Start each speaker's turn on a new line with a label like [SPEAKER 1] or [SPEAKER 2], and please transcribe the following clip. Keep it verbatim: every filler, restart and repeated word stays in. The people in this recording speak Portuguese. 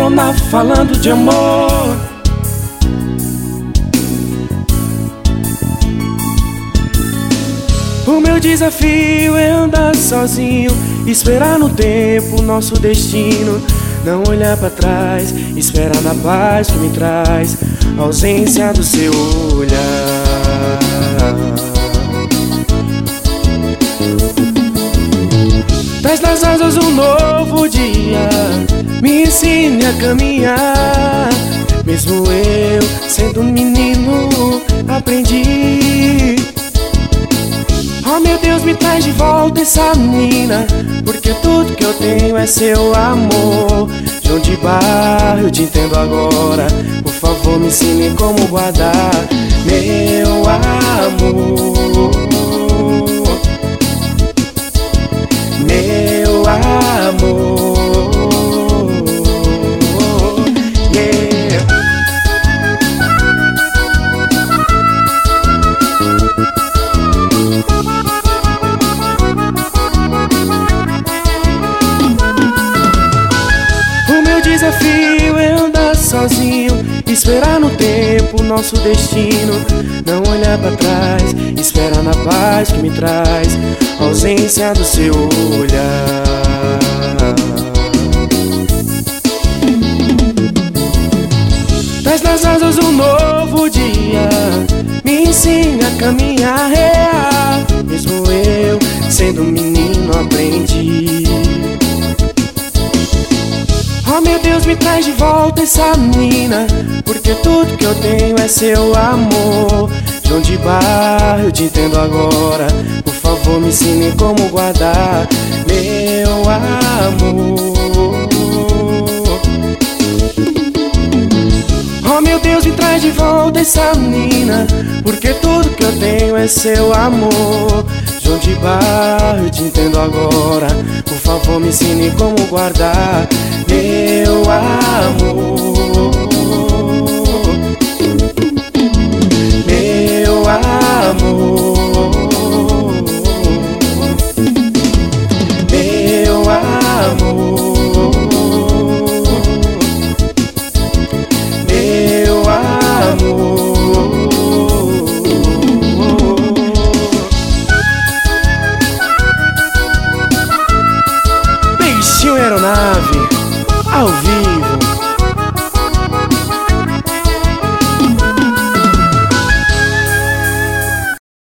[SPEAKER 1] carona falando de amor. O meu desafio é andar sozinho, esperar no tempo o nosso destino. Não olhar pra trás, esperar na paz que me traz a ausência do seu olhar. Traz nas asas um novo dia, me ensine a caminhar. Mesmo eu sendo um menino, aprendi. Oh meu Deus, me traz de volta essa menina, porque tudo que eu tenho é seu amor. João de Barro, eu te entendo agora, por favor me ensine como guardar meu amor. Meu amor, yeah. O meu desafio é andar sozinho, esperar no tempo o nosso destino. Não olhar pra trás, esperar na paz que me traz a ausência do seu olhar. Traz nas asas um novo dia, me ensina a caminhar real. Mesmo eu sendo um menino, aprendi. Oh meu Deus, me traz de volta essa menina, porque tudo que eu tenho é seu amor. João de Barro, eu te entendo agora, por favor me ensine como guardar meu amor. Oh meu Deus, me traz de volta essa menina, porque tudo que eu tenho é seu amor. João de Barro, eu te entendo agora, por favor me ensine como guardar meu amor. Meu amor.